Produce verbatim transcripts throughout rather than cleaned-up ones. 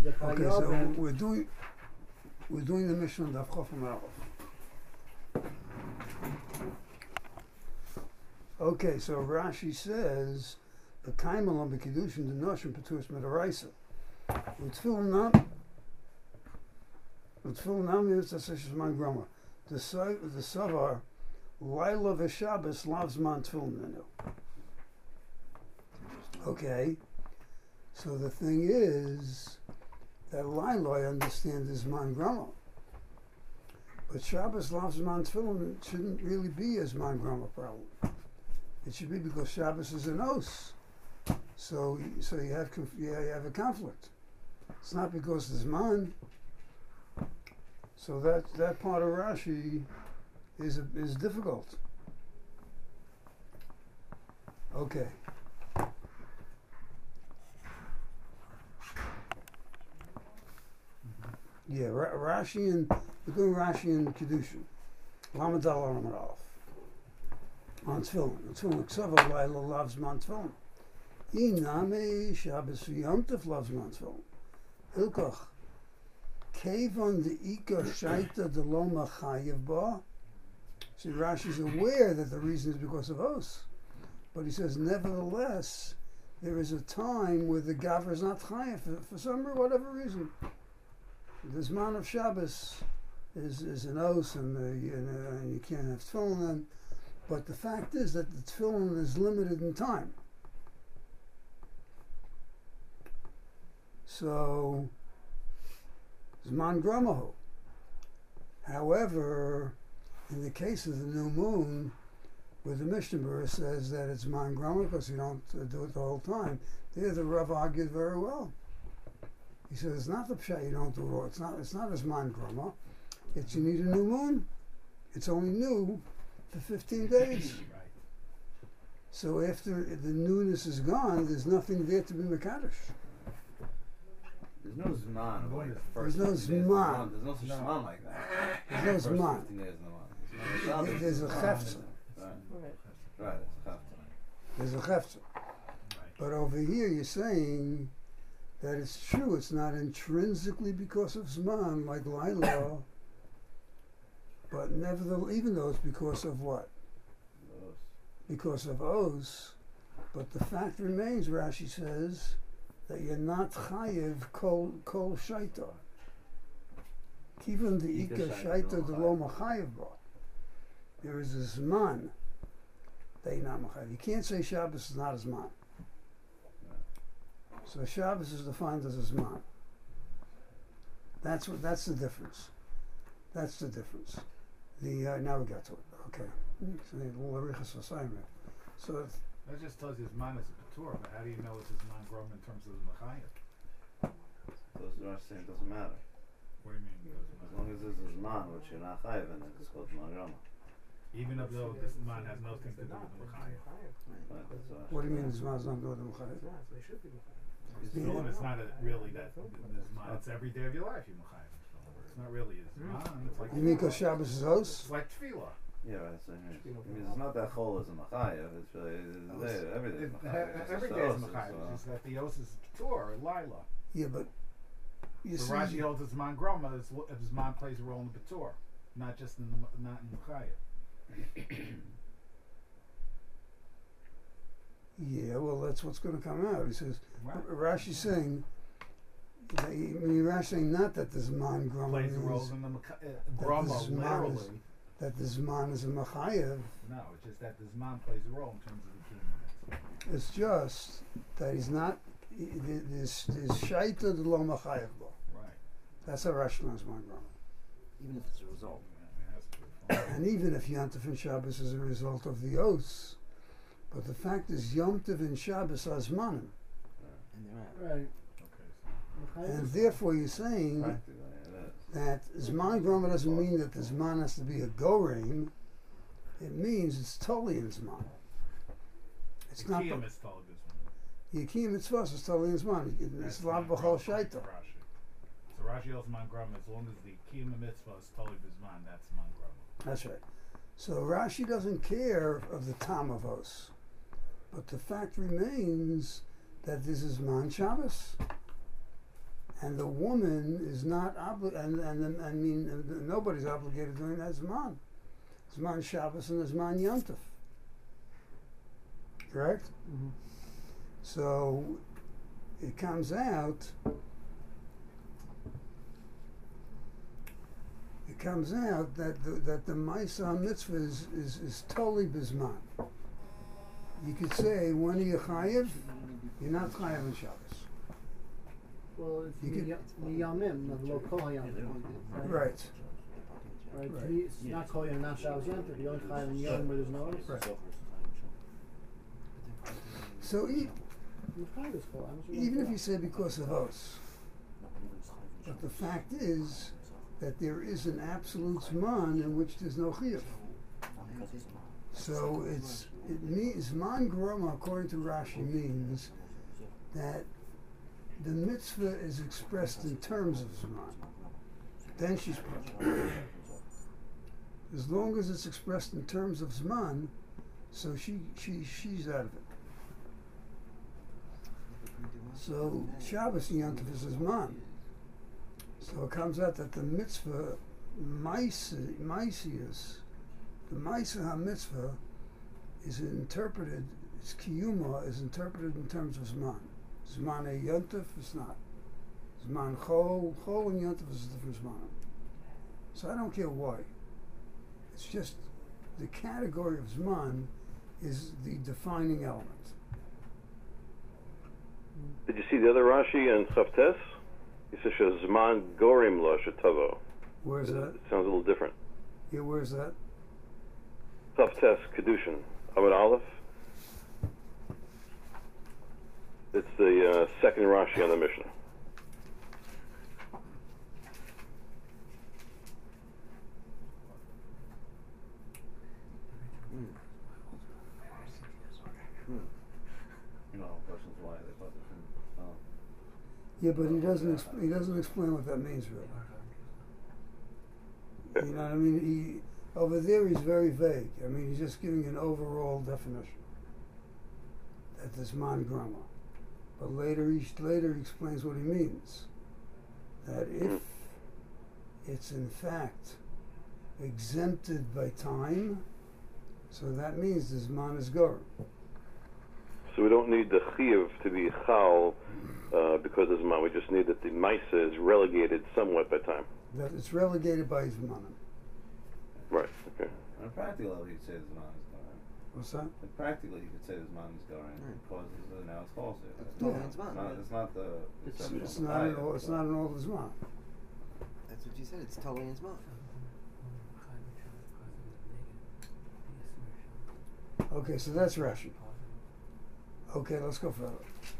the Okay, so Chayav we're doing we're doing the Mishnah Daf Chof and Aleph. Okay, so Rashi says the Kaimal on the Kiddushin the Noshim Petuas Medaraisa. Utfil Nam Utfil Nam is the Seshes Man Groma. The the Savar Laila v'Shabbos loves man Tfil Menu. Okay, so the thing is that Laila I understand is man Groma. But Shabbos loves man Tfil shouldn't really be as man Groma problem. It should be because Shabbos is an os. So, so you have conf- yeah, you have a conflict. It's not because there's man. So that that part of Rashi is a, is difficult. Okay. Yeah, Ra- Rashi and we're doing Rashi and Kedushin. Lamed Al Lamed Aleph. On Tefillin. Tefillin Ksava Laila loves man Tefillin. Iname Shabbos Yom Tov loves man Tefillin. Hilkoch. Kevon the Ika Shaita de Lo Machayev Ba. See, Rashi's aware that the reason is because of Os. But he says, nevertheless, there is a time where the Gavra is not Chayev for, for some or whatever reason. The Zman of Shabbos is, is an Os and, uh, and, uh, and you can't have Tefillin then. But the fact is that the Tefillin is limited in time. So, Zman Gramahu. However, in the case of the new moon, where the Mishnah Berurah says that it's Zman Gramahu because you don't uh, do it the whole time, there the Rav argued very well. He says it's not the pshat you don't do it all. It's not. It's not as Zman Gramahu. It's you need a new moon. It's only new for fifteen days. Right. So after the newness is gone, there's nothing there to be Mekadosh. There's no Zman of like the first There's no fifteen days of the Zman. month. There's no such Zman like that. There's no First Zman. fifteen days of the month. There- There's a chefza. Right. Right. Right, it's a chafta. There's a chefza. But over here you're saying that it's true, it's not intrinsically because of Zman, like Laila, but nevertheless, even though it's because of what? Those. Because of Os. But the fact remains, Rashi says, that you're not chayiv kol kol shaita. Even the Ika ika shaita shaita lo the lo machayiv ba. There is a zman that you're not machayiv. You can't say Shabbos is not a zman. So Shabbos is defined as a zman. That's what. That's the difference. That's the difference. The uh, now we got to it. Okay. So the Larichas assignment. So if, That just tells you Zman is a Patur, but how do you know it's a Zman Grom in terms of the Machayah? Those are saying it doesn't matter. What do you mean? As long as there's a Zman, which you're not chayiv in it, it's called Zman Grama. Even if though this Zman has nothing to do with the Machayah. Right, that's why. what do you mean the zman is not going to Machayev? It's Tefillin, it's not a, really that the Zman. It's every day of your life you Machayah. It's not really a Zman. It's like You mean because Shabbos is Os? it's like Tefillah. Yeah, right, so here. I mean, it's not that chol is a machayev, it's really, it's there, everything is It- machayev. Every day is Machayah. It's just that the Os is Patur or Lila. Yeah, but you So see, Rashi holds it's Zman Groma if Zman plays a role in the Patur, not just in the not in Machayah. yeah, well, that's what's going to come out. He says, Right. Rashi's saying, that he, I mean, Rashi's saying not that the Zman Grama Plays a role means in the Macha- uh, the Groma, Zman literally. is- that the Zman is a Machayev. No, it's just that the Zman plays a role in terms of the kingdom. It's just that he's not, he- th- this this Shaita de lo Machayev bo. Right. That's how Rashi learns Zman Grama. Even if it's a result. Yeah, it has to be. And even if Yom Tov and Shabbos is a result of the Os, but the fact is Yom Tov and Shabbos are Zmanim. And they're out. Right. Okay. And therefore you're saying Practically, it is. that Zman Grama doesn't mean that the Zman has to be a Goreim. It means it's totally in Zman. It's The not Kiyam the is told this one. Yikiyim Mitzvahs is totally in Zman. It's That's Lav Zman B'chol Groma, Shaita. Rashi. So Rashi holds Zman Groma as long as the Kiyam mitzvah is totally Zman, that's Zman Groma. That's right. So Rashi doesn't care of the Tam of Os. But the fact remains that this is Man Shabbos. and the woman is not obligated, and, and, and I mean, uh, nobody's obligated during that Zman. Zman Shabbos and Zman Yom Tov. Correct? Mm-hmm. So it comes out, it comes out that the, that the Maisa Mitzvah is, is, is totally Bizman. You could say, when are you chayiv? You're not chayiv on Shabbos. Well, it's You could- mi- miyamim, not lo kol hayamim. Right. Right. Right. Mi- It's not kol yom, not Shabbos Yom Tov. You only chayav in yom where there's no others. Right. So e- You chayav is kol. I'm sure even if you you say because of us, but the fact is that there is an absolute Zman in which there's no chiyuv. So it's it means Zman Groma, according to Rashi, means that the mitzvah is expressed in terms of Zman. Then she's present. As long as it's expressed in terms of Zman, so she she she's out of it. So Shabbos and Yom Tov is Zman. So it comes out that the mitzvah Maisius, the Maisa HaMitzvah, is interpreted, its kiyuma is interpreted in terms of Zman. Zman a Yom Tov is not. Zman Chol, Chol and Yom Tov is a different Zman. So I don't care why. It's just the category of Zman is the defining element. Did you see the other Rashi in Chavtes? He says Zman Gorim Lo Shetavo. Where's that? It sounds a little different. Yeah, where's that? Chavtes Kedushin Amud Aleph. It's the uh, second Rashi on the Mishnah. You know, questions why they put this in. Oh. Yeah, but he doesn't. Exp- he doesn't explain what that means, really. You know what I mean? He over there he's very vague. I mean, he's just giving an overall definition. That this man grama, but later he later he explains what he means. That if it's in fact exempted by time, so that this this man is gorim. So we don't need the Chiyuv to be Chal uh, because of Zman. We just need that the Maisa is relegated somewhat by time. That it's relegated by his manim. Right, okay. On a practical level, you could say the man is going. What's that? Like practically, you could say this man is going because it's, uh, now it's false. It's, It's totally Yeah. Zman. not, it's not the. It's- exception It's of not the at all. It's but- not an all his man. That's what you said. It's totally in Zman. Okay, so that's Rashi. Okay, let's go further.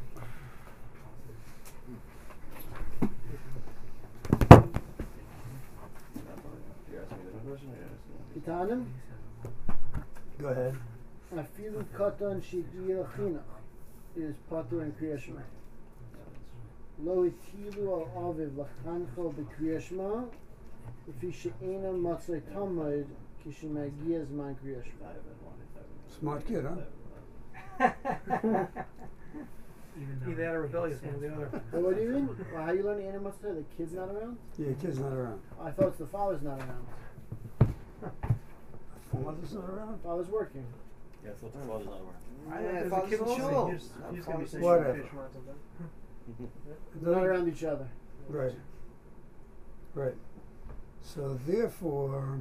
You asked me the question, or you asked me? Kitanim, Go ahead. afilu katan shigiyah chinach is patur in Kriya Shema. Lo itilu al aviv lachancho b'Kriya Shema, if she'ena matzai tamid kishimagia zman Kriya Shema. Smart kid, huh? Either that or rebellious, one or the other. Well, what do you mean? Well, how you learn the ena matzai? The kid's not around? Yeah, kid's not around. I thought it's the father's not around. Father's not around? Father's working. Yeah, I thought the father's not around. Yeah, There's a father's kid in also- shul. He's, he's gonna be saying Whatever. fish or something. They're not around each other. Right. Right. So therefore,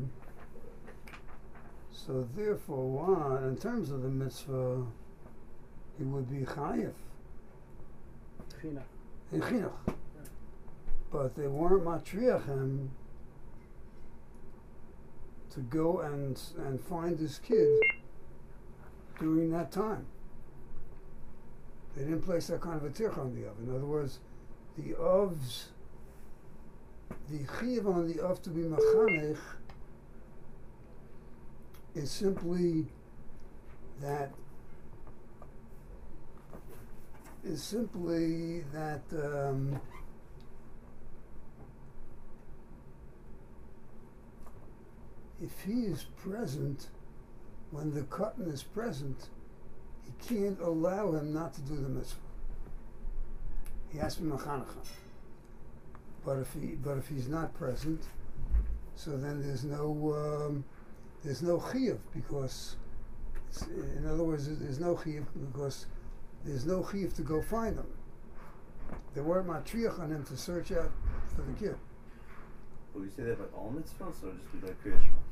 so therefore, one in terms of the mitzvah, he would be chayiv Chinach. in chinuch, but they weren't matriach him to go and and find his kid during that time. They didn't place that kind of a tirch on the of. In other words, the ovs, the chiv on the of to be machanech is simply that is simply that um, if he is present when the cotton is present, he can't allow him not to do the mitzvah. He has to be machanacha. But if he, but if he's not present, so then there's no, um, there's no chiyuv because, it's, in other words, there's no chiyuv because there's no chiyuv to go find him. They weren't matriach on him to search out for the kid. But we say that about all mitzvahs, or just about Kriya Shema?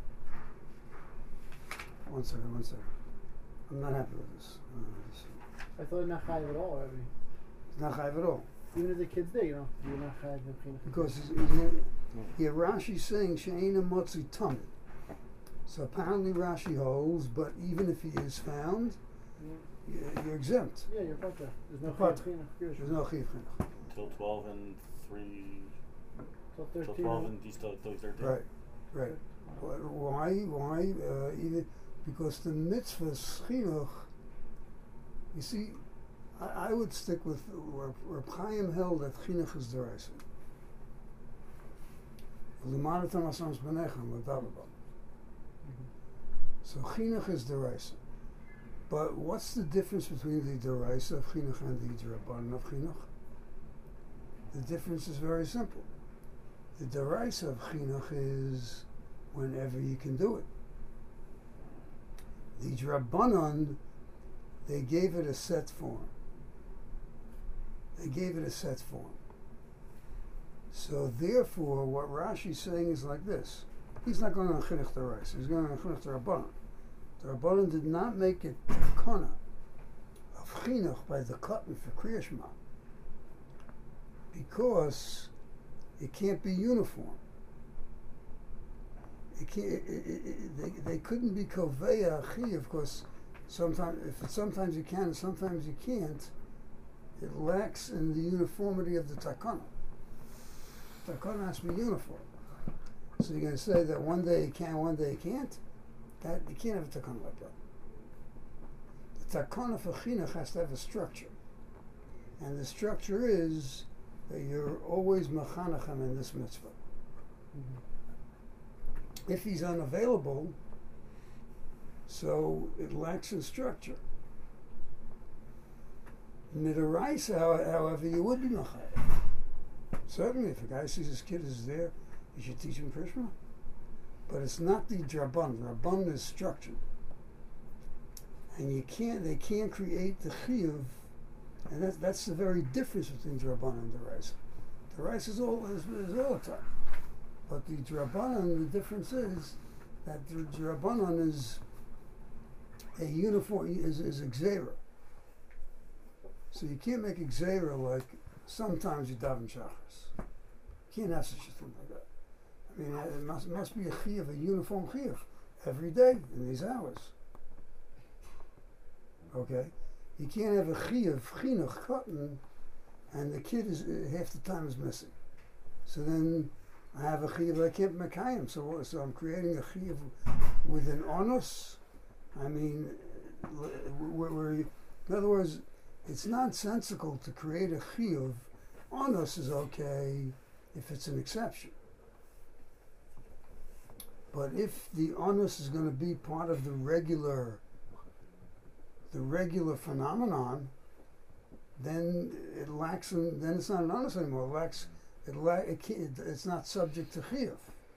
One second, one second. I'm not happy with this. Uh, this I thought not chayiv at all already. it's not chayiv at all. Even if the kid's there, you know, you're not chayiv b'chinuch. Because it's, it's, yeah, Rashi's saying she'ena motzi tamid. So apparently Rashi holds, but even if he is found, you- you're exempt. Yeah, you're potter. There's no Potter. chayiv b'chinuch. There's no chiyuv chinuch. Till twelve and three. Till Till thirteen. twelve and he's till till he's thirteen. Right, right. Wh- Why? Why? Uh, even because the mitzvah chinuch. You see, I, I would stick with where Reb Chaim held that chinuch is deraisa. L'manatan asams b'nechem l'davabam. So chinuch is deraisa. But what's the difference between the deraisa of chinuch and the drabanan of chinuch? The difference is very simple. The deraisa of chinuch is whenever you can do it. The drabanan, they gave it a set form. They gave it a set form. So therefore, what Rashi's saying is like this. He's not going to chinuch deraisa. He's going to chinuch drabanan. The Rabbanan did not make it takana of chinuch by the cotton for Kriya Shema because it can't be uniform. It can't. It, it, it, they, they couldn't be koveya chi, of course. Sometimes, if it, sometimes you can, and sometimes you can't. It lacks in the uniformity of the takana. Takana has to be uniform. So you're going to say that one day you can, one day you can't. That you can't have a takana like that. The takana for chinuch has to have a structure, and the structure is that you're always machanachem in this mitzvah. Mm-hmm. If he's unavailable, so it lacks in structure. Midaraisa, however, you would be machayev. Certainly, if a guy sees his kid is there, you should teach him Krishna. But it's not the draban. Draban is structured, and you can't. They can't create the chiyuv, and that's that's the very difference between draban and deraisa. Deraisa is all is, is all the time, but the drabanan, the difference is that the drabanan is a uniform is is a gzeira. So you can't make a gzeira like sometimes you daven shachas. You can't have such a thing like that. I mean, it must, must be a chiyuv, a uniform chiyuv, every day in these hours. Okay? You can't have a chiyuv, chinuch, cotton, and the kid is uh, half the time is missing. So then I have a chiyuv, I can't mekayim, so, so I'm creating a chiyuv with an onus. I mean, where, where you, in other words, it's nonsensical to create a chiyuv. Onus is okay if it's an exception. But if the onus is going to be part of the regular, the regular phenomenon, then it lacks. In, then it's not an onus anymore. It lacks. It, la- it can't, it's not subject to chiyuv.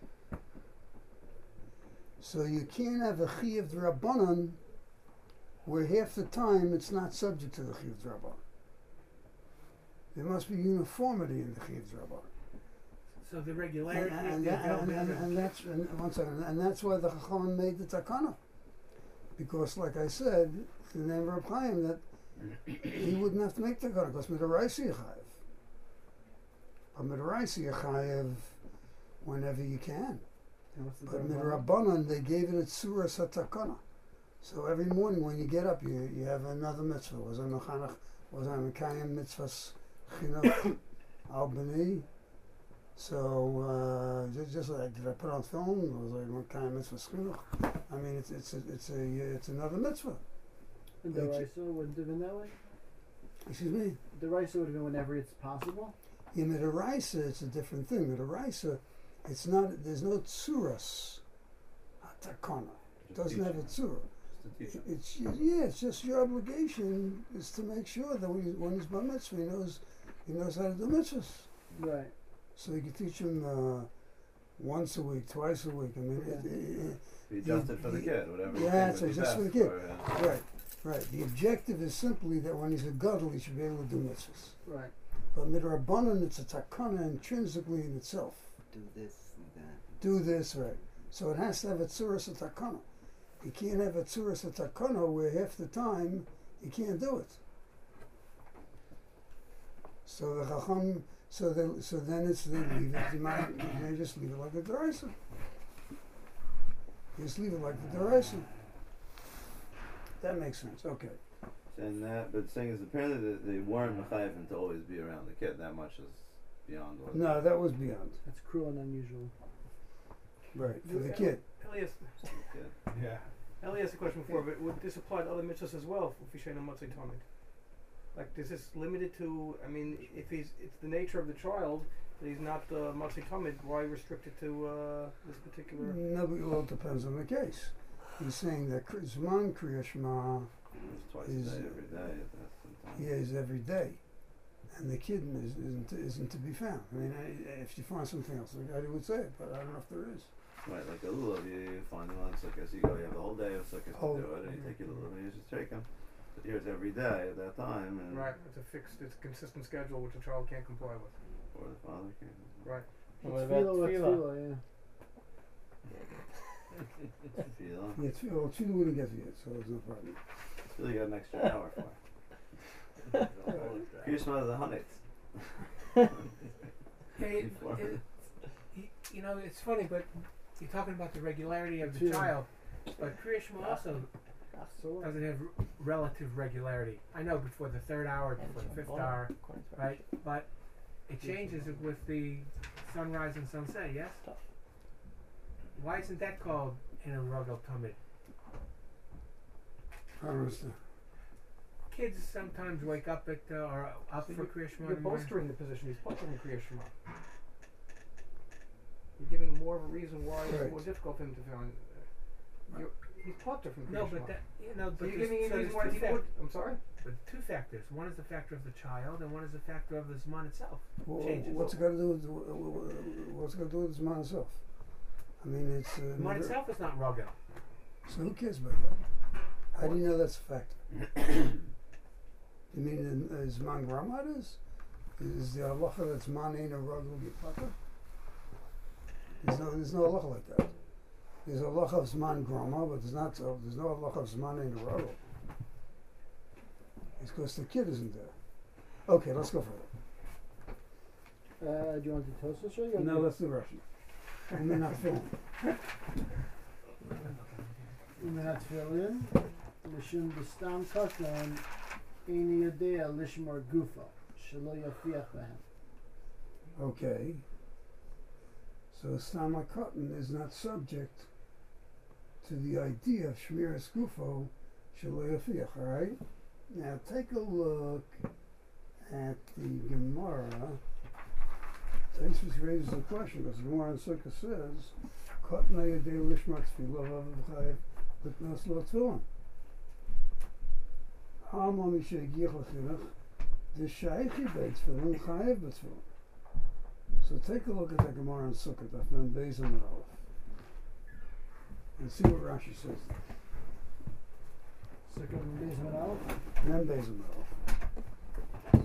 So you can't have a chiyuv d'Rabbanan where half the time it's not subject to the chiyuv d'Rabbanan. There must be uniformity in the chiyuv d'Rabbanan. So the regularity And, of and, the that, and, and, availability. and that's and one second, and that's why the Chachamim made the takana, because, like I said, the name of Reb Chaim, that he wouldn't have to make takana because midaraisa yachayev, but midaraisa yachayev whenever you can. But midrabanan they gave it a tzura satakana, so every morning when you get up, you you have another mitzvah. Was I mechanach? Was I mekayim mitzvahs chinuch al b'nei? So uh, just, just like did I put on film? It was like what kind of mitzvah chinuch? I mean, it's it's a, it's a it's another mitzvah. And the Raisa wouldn't have been that way. Excuse me. The Raisa would have been whenever it's possible. In the Raisa, it's a different thing. The Raisa, it's not. There's no tzuras atakana. It doesn't have a tzura. It, it's yeah. It's just your obligation is to make sure that when, he, when he's bar mitzvah, he knows he knows how to do mitzvahs. Right. So you could teach him uh, once a week, twice a week. I mean, it, it, Be adjusted for the you- kid, whatever. you yeah, think it's would be just for the best kid. uh, it, right, right. The objective is simply that when he's a gadol, he should be able to do mitzvahs. Right. But midrabanan, it's a takana intrinsically in itself. Do this and that. Do this, right. So it has to have a tzuras a takana. You can't have a tzuras a takana where half the time you can't do it. So the chacham, so they, so then it's they leave it. You might, they just leave it like the deraisa. Just leave it like the deraisa. That makes sense. Okay. And that, but saying is apparently that they weren't mechayevin to always be around the kid. That much is beyond what. No, that was beyond. That's cruel and unusual. Right for the kid. Elias, kid. Yeah. Eli asked a question before, but would this apply to other mitzvahs as well? If we say no matzah tamid, like is this limited to? I mean, if he's it's the nature of the child that he's not uh, matzah tamid, why restrict it to uh, this particular? No, but it all depends on the case. He's saying that Kri- Zman Kriya Shema It's twice Is, a day, uh, every day. That's sometimes. he is every day, and the kid is, isn't isn't to be found. I mean, I, if you find something else, the guy would say it, but I don't know if there is. Right, like a lulav, you find them on sukkahs. You go, you have the whole day of sukkahs Whole- to do it, and you take your lulav and you just take them. But here's every day at that time, and Right, it's a fixed, it's a consistent schedule which a child can't comply with. or the father can. Right. And what It's about tefillah, what's tefillah? tefillah, yeah. Feel. Yeah, it's, well, Chile wouldn't get to it, so there's no problem. Still, you got an extra hour for it. Here's one of the hundreds. Hey, Before. it, y- you know, it's funny, but you're talking about the regularity of the Tefillah. child, but Kriya Shema also So doesn't have r- relative regularity. I know before the third hour, before the fifth hour, right? But it changes it with the sunrise and sunset, yes? Why isn't that called in a rugel tamid? I don't understand. Kids sometimes wake up at uh, or up So for you- Kriya Shema. You're in the morning. bolstering the position. He's bolstering Kriya Shema. You're giving more of a reason why Right. it's more difficult for him to find. Uh, you're, he's potter from Kriya No, Shema. but that you know, So but you're there's- giving him so a reason there's why two he fac- would. I'm sorry. But two factors. One is the factor of the child, and one is the factor of the Zman itself. Well, Changes. what's it got to do with wh- wh- what's it got to do with Zman itself? I mean, it's uh, Zman never- itself is not rugel. So who cares about that? How do you know that's a factor? You mean in uh, Zman Grama it is? Is the halacha that Zman ain't a rugel yipata? There's no, there's no halacha like that. There's a halacha of Zman Grama, but there's not. So, there's no halacha of Zman ain't a rugel. It's because the kid isn't there. Okay, let's go further. Uh, do you want to toast us or you want No, to- let's do Russian. I mean, not film. Minat Tefillin, Lishim B'stam Katan, Eini Yodea Lishmar Gufa, Shelo Yafiach Behem. Okay. So Stama Cotton is not subject to the idea of Shmiras Gufo Shaloyafiach, alright? Now take a look at the Gemara. Taisus raises the question because the Gemara in Sukkah says, Cotton Ayadei Lishmat Tfilah Vavchayev Litnos Lo Tfilah. Hama Mishagiach Lachinach, the Shaichi Beit Tfilah Chayev B'Tfilah. So take a look at the Gemara in Sukkot, Daf Mem Beis Amud Aleph, and see what Rashi says. Second Beis Manal. Mem Beis Amud Aleph.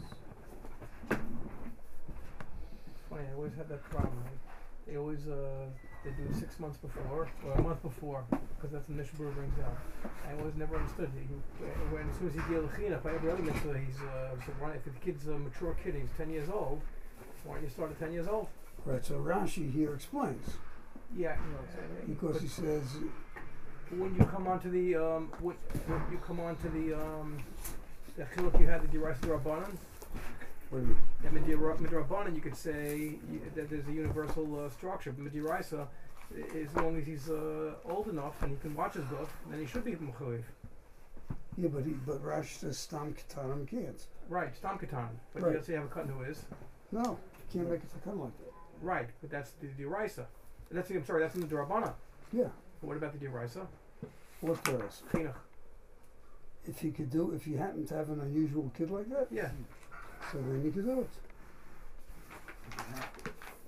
Funny, I always had that problem. They, they always uh, they do it six months before or a month before because that's when Mishnah Berurah brings out. I always never understood. He, when as soon as he deal with by every other mitzvah, he's uh, so why, if the kid's a mature kid, he's ten years old. Why don't you start at ten years old? Right, so Rashi here explains, Yeah, you know, so, because but he says, when you come onto the um, when, when you come onto the um, the chiluk you had the Diraisa Rabbanan. what do you mean? Yeah, Midira- Midrabanan, you could say you, that there's a universal uh, structure. But Midiraisa, i- as long as he's uh, old enough and he can watch his book, then he should be Mechayiv. Yeah, but he, but Rashi says Stam Ketanim can't. Right, Stam Katan. But Right. you also have a Katan who is. No, you can't make it to come like that. Right, but that's the Diraisa. That's the, I'm sorry, that's in the Midrabanan. Yeah, But what about the Diraisa? what there is. Chinuch. If you could do, if you happen to have an unusual kid like that, Yeah. so then you could do it.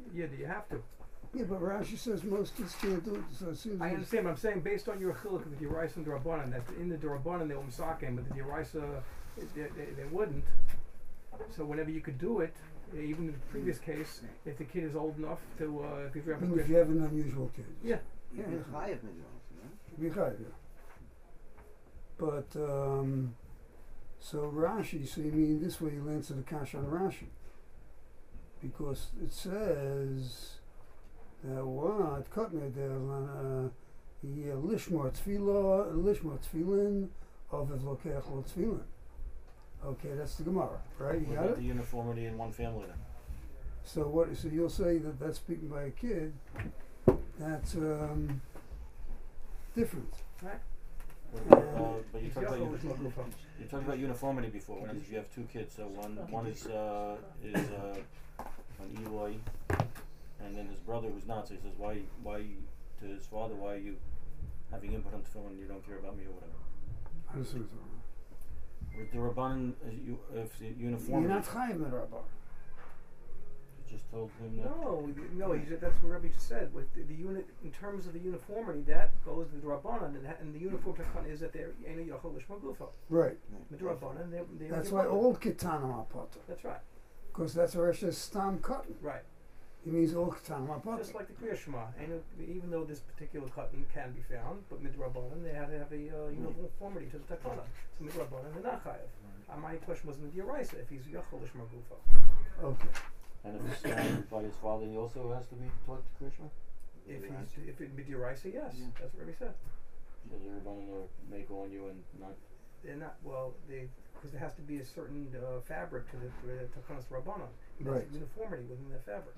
Yeah, do you have to? Yeah, but Rashi says most kids can't do it, so it seems I like- understand, but I'm saying based on your chiluk with the Deraisa and Durabanan, that in the Durabanan they were misaken, but the Deraisa they, they, they wouldn't. So whenever you could do it, even in the previous case, if the kid is old enough to, uh, if you I have a mean, if you Kriya- have an unusual kid. yeah, Yeah, You're yeah. chayav midrash, no? Be chayav, yeah. But, um, so Rashi, so you mean this way you'll answer the kasha on Rashi. Because it says that what? Kotner der lana lishmor tefillah, lishmor tefillin, ovev lokech lo tefillin. Okay, that's the Gemara, right? You What got about it? the uniformity in one family then? So what? So you'll say that that's speaking by a kid. That's um, different. right? What about, uh, but you He's talked about, Yachol uni- Lishma Gufa. you talked about uniformity before. When if you have two kids, so one one is uh, is uh, an Eloy, and then his brother who's not. So he says, why why to his father, why are you having input on tefillin? You don't care about me or whatever. I understand what you're talking With the Rabbanan, uh, you, if the about. uniformity, You're not chayiv midrabanan. you just told him that. No, no, he said, that's what Rabbi just said. With the, the unit, in terms of the uniformity, that goes with the Rabbanan, and, that- and the uniform takana is that they're Ena Yachol Lishma Gufa. Right. With the Rabbanan, they're, they're That's your why mother. all ketanim are potter. That's right, Because that's where it says stam cotton. right. It means all ketanim are potter. Just like the Kriya Shema, and it- even though this particular cotton can be found, but midrabanan they have to have a uh, uniformity to the takana. So midrabanan they're not chayav. Uh, my question was midiraisa if he's yachol lishma gufa. Okay. And if he's surrounded by his father, he also has to be taught Krishna. If he's if it midiraisa, yes, Yeah. that's what Rabbi said. So the Rabbanan are make on you and not. They're not well. They because there has to be a certain uh, fabric to the, the takanas rabbanan. There's Right. uniformity within the fabric.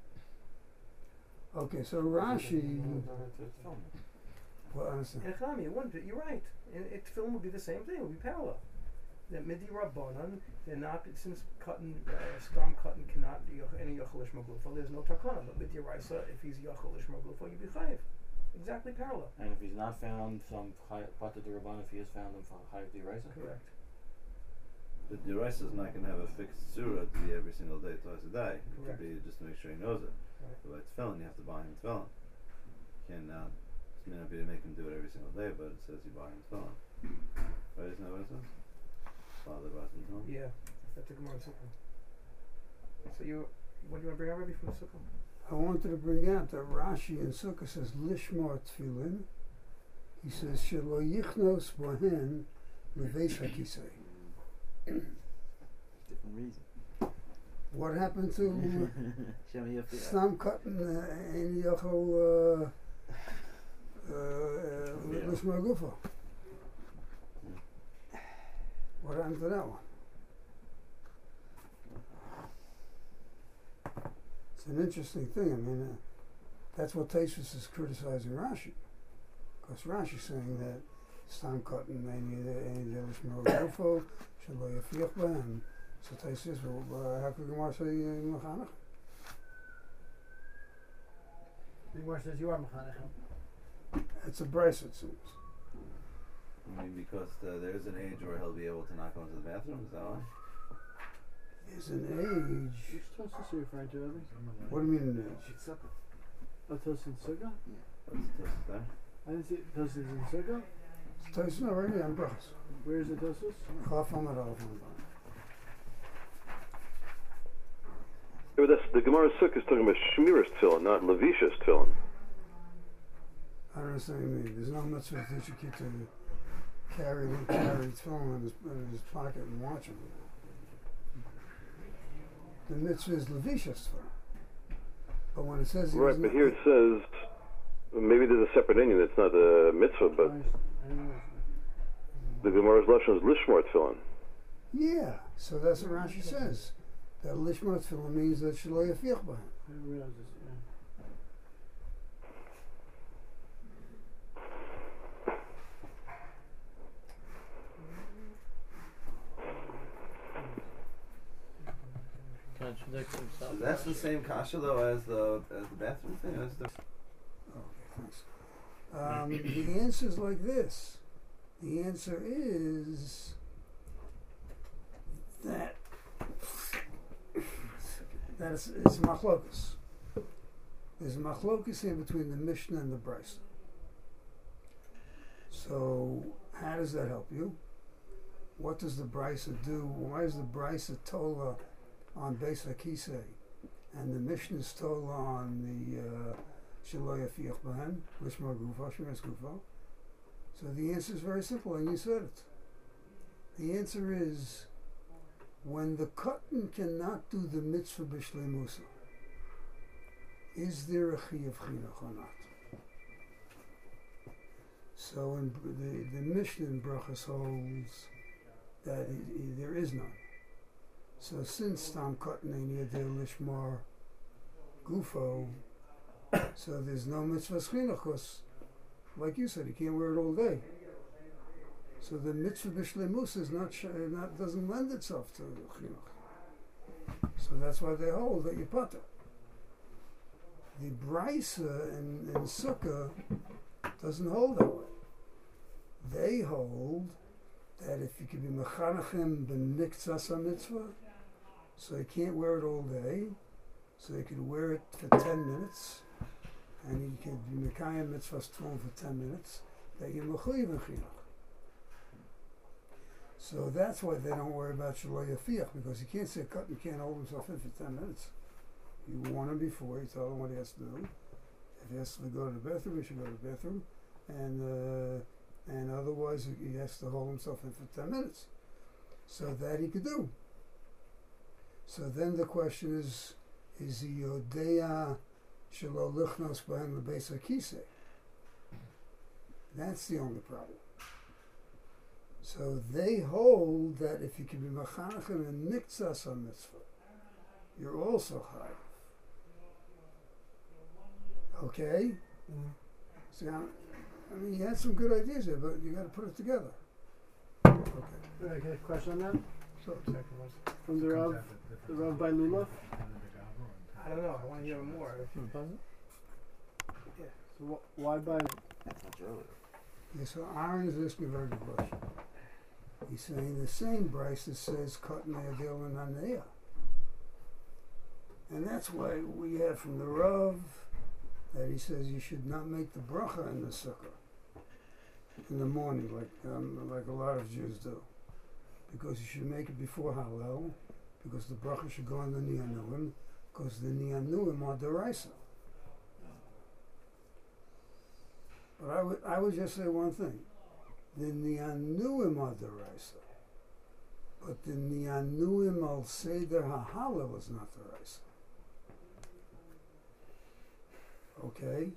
Okay, so Rashi. It's film. Well, understand. And Chami, it wouldn't. You're right. And it film would be the same thing. It would be parallel. That midi rabbanan, they're not since cotton, uh, stam cotton cannot be yoch- any yacholish magufa. There's no takana. But midi raisa, if he's yacholish magufa, you'd be chayiv. Exactly parallel. And if he's not found from Pata de Rabban, if he is found, then Chayiv de Raisa. Correct. But the rice is not going to have a fixed surah to be every single day, twice a day. It Correct. could be just to make sure he knows it. Right. But like tefillin, you have to buy him tefillin. You can uh, it may not be to make him do it every single day, but it says you buy him tefillin. Right? Isn't that what it says? Father buys him tefillin. Yeah, that's a Gemara Sukkah. So you, what do you want to bring out, Rabbi, from the Sukkah? I wanted to bring out that Rashi in Sukkah says lishmar tefillin. He says shelo yichnos bohen leveis hakisei. Different reason. What happened to Show me your feet. stam cotton and yachol lishmar gufa? What happened to that one? It's an interesting thing. I mean, uh, that's what Taisus is criticizing Rashi, because Rashi's saying that stam cotton and lishmar gufa shelo yafiach b'hem. So Taisus says, well, uh, how could Gemara say mechanech? The Gemara says you are mechanech. It's a brace, it seems. I mean, because uh, there is an age where he'll be able to not go into the bathroom. Is that why? There's an age. Which Tosus are you referring to, Rabbi? What do you mean an age? It's sukkah. Oh, Tosus in Sukkah? What's the toast there? I didn't see Tosus in Sukkah. It's Taisus, no, right here on brachas. Where is the Tosus? Chaf amad aleph amad aleph. Yeah, but that's, the Gemara Sukkah is talking about Shmiras tefillin, not Levisha's tefillin. I don't understand what you mean. There's no mitzvah to teach a kid to carry carry tefillin in his, in his pocket and watch him. The mitzvah is levisha's tefillin. But when it says he Right, doesn't- but here it says, maybe there's a separate Indian, it's not a mitzvah, but I don't know. the Gemara's Lashon is Lishmar tefillin. yeah, so that's what Rashi says. That lishmar tefillin means that shelo yafiach b'hem. I didn't realize this. Yeah. Contradicts himself. So that's the same kasha though as the as the bathroom thing. That's the Okay, thanks. Um, the answer is like this. The answer is that that it's, it's machlokas. There's a machlokes here between the Mishnah and the Brisa. So, how does that help you? What does the Brisa do? Why is the Brisa Tola on Beis HaKisei and the Mishnah is Tola on the Shelo Yafiach Bahem, Lishmar Gufa, Shmiras Gufa? So the answer is very simple, and you said it. The answer is when the Katan cannot do the mitzvah b'shleimusa, is there a chiyuv chinuch or not? So in the, the Mishnah in Brachas holds that it, it, there is none. So since Tam Katan ein yedei lishmar gufo, so there's no mitzvah chinuch, because like you said, you can't wear it all day. So the mitzvah b'shleimus is not, sh- not doesn't lend itself to chinuch. So that's why they hold that you pata. The Brisa in, in Sukkah doesn't hold that way. They hold that if you could be mechanachim b'miktzas mitzvah, so you can't wear it all day, so you could wear it for ten minutes, and you could be mekayim mitzvahs tefillin for ten minutes, that you're mechuyev in chinuch. So that's why they don't worry about Shelo Yafiach, because you can't say cut, you can't hold himself in for ten minutes. You warn him before, you tell him what he has to do. If he has to go to the bathroom, he should go to the bathroom, and uh, and otherwise he has to hold himself in for ten minutes. So that he could do. So then the question is, is he Yodeya Shelo Lichnos B'hem L'Beis HaKisei? That's the only problem. So they hold that if you can be machanachim and miktzas on mitzvah, you're also chayav. Okay? Mm. See, I, I mean, you had some good ideas there, but you got to put it together. Okay. Can I get a question on that? So, Second one. From the Rav, the Rav by Lulav? I don't know. I want to hear more. If you Yeah. So wh- why by? yeah, so Aaron is asking a very good question. He's saying the same Bryce that says cut ne'adil and aneya. And that's why we have from the Rav that he says you should not make the bracha in the sukkah in the morning, like um, like a lot of Jews do, because you should make it before Hallel, because the bracha should go on the niyanuim, because the niyanuim are deraisa. But I would I would just say one thing: the niyanuim are deraisa, but the niyanuim al seder ha'halel is not deraisa. Okay?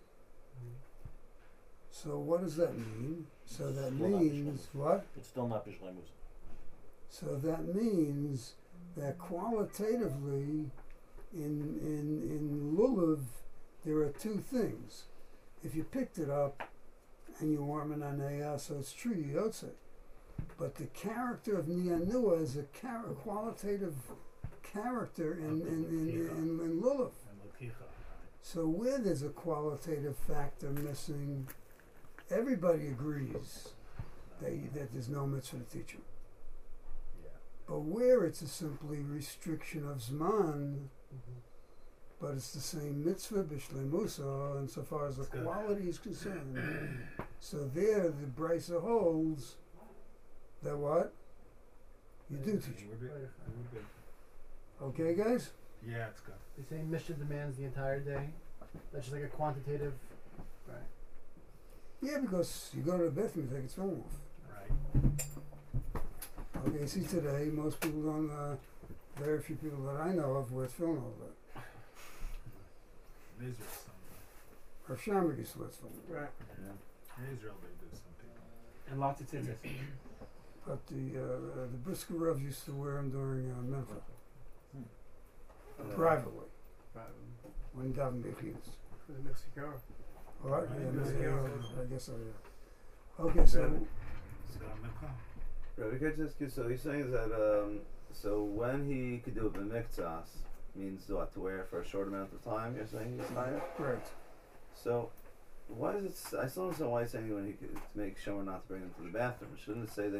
So what does that mean? So that Still not means what? It's still not b'shleimus. So that means that qualitatively in in in lulav there are two things. If you picked it up and you warm it on aneya, so it's true you don't say. But the character of niyanua is a char- qualitative character in in in, in, in, in lulav. So where there's a qualitative factor missing, everybody agrees that, you, that there's no mitzvah to teach him. Yeah. But where it's a simply restriction of zman, Mm-hmm. but it's the same mitzvah b'shleimusa insofar as the That's good. quality is concerned. So there the Brisa holds that what? You do teach him. We're good. We're good. Okay, guys? Yeah, it's good. They say Mishnah demands the entire day. That's just like a quantitative. Right. Yeah, because you go to the bathroom, you take its phone off. Right. Okay, see today, most people don't, uh, very few people that I know of wear film all day. Israel, some. Or Shamar used to wear film. right. In Israel, they do some people. And lots of tzitzis. But the, uh, uh, the Brisker Rav used to wear them during uh, Mincha. Uh, Privately, Right. when Davin Bechinas. For the Mexico. All right, Right, yeah, because yeah, he yeah, also- I guess so, yeah. Okay, so, So, Mikvah. Rabbi Kerczewski, so he's saying that um, so when he could do it b'miktzas means what, to wear for a short amount of time. You're saying he's higher. right. So why is it? s- I still don't understand why he's saying when he could to make sure not to bring him to the bathroom. Shouldn't it say that